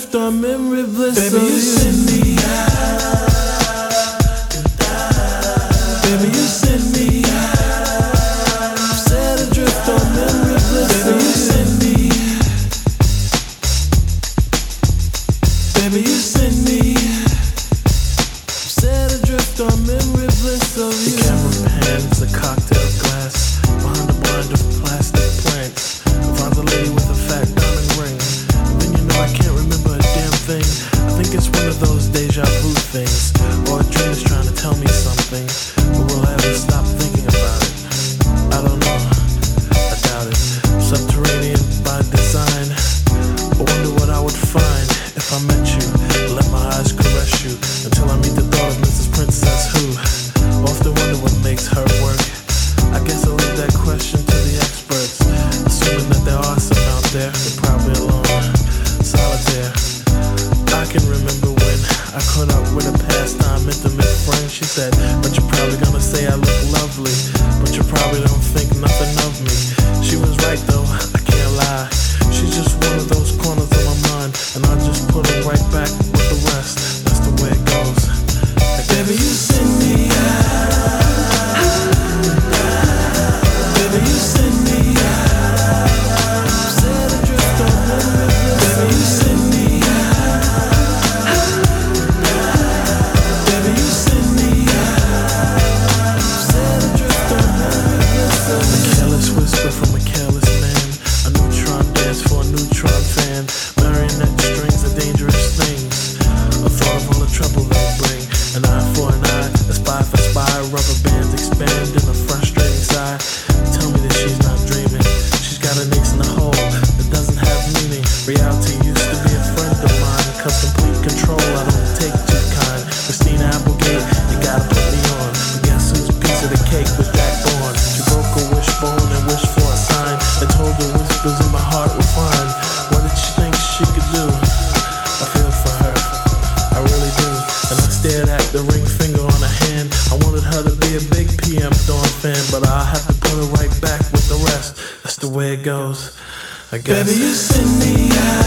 adrift on memory bliss. Baby, you send me out. Baby, you send me out. I'm set adrift on memory bliss. Baby, you send me. Baby, you send me. I'm set adrift on memory bliss of you. The camera pans a cocktail glass behind a blind of plastic plants. Finds a lady with a fat diamond ring. Then you know I can't remember a damn thing. I think it's one of those deja vu things, or a dream is trying to tell me something, but will I ever stop thinking about it? I don't know. I doubt it. Subterranean by design. I wonder what I would find if I met you. Let my eyes caress you until I meet the thought of Mrs. Princess who often wonder what makes her work. I guess I'll leave that question to the experts, assuming that there are some out there. They're probably alone, solitaire. I can remember when I caught up with a pastime intimate friend. She said, but you're probably gonna say I look lovely, but you probably don't think nothing of me. She was right though, I can't lie. She's just one of those corners of my mind, and I'll just put her right back with the rest. That's the way it goes. Baby, you send me out. Baby, you send me out. I'm set adrift on memory bliss. Baby, you send me out. Baby, you send me out. I'm set adrift on memory bliss of you. A careless whisper from a careless man. A neutron dance for a neutron fan. Marionette strings are dangerous things. A thought of all the trouble they bring. An eye for an eye, a spy for spy. Rubber bands expand in a frustrating sigh. Tell me that she's not dreaming. She's got an ace in the hole that doesn't have meaning. Reality used to be a friend of mine. Cause complete control I don't take too kind. Christina Applegate, you gotta put me on. But guess whose piece of the cake was Jack Bourne? She broke a wishbone and wished for a sign that told the whispers in my heart were fine. What did she think she could do? I feel for her, I really do. And I stared at the ring finger on her hand. I wanted her to be a big PM Dawn fan, but I'll have to put her right back with the rest. That's the way it goes, I guess. Baby, you send me out.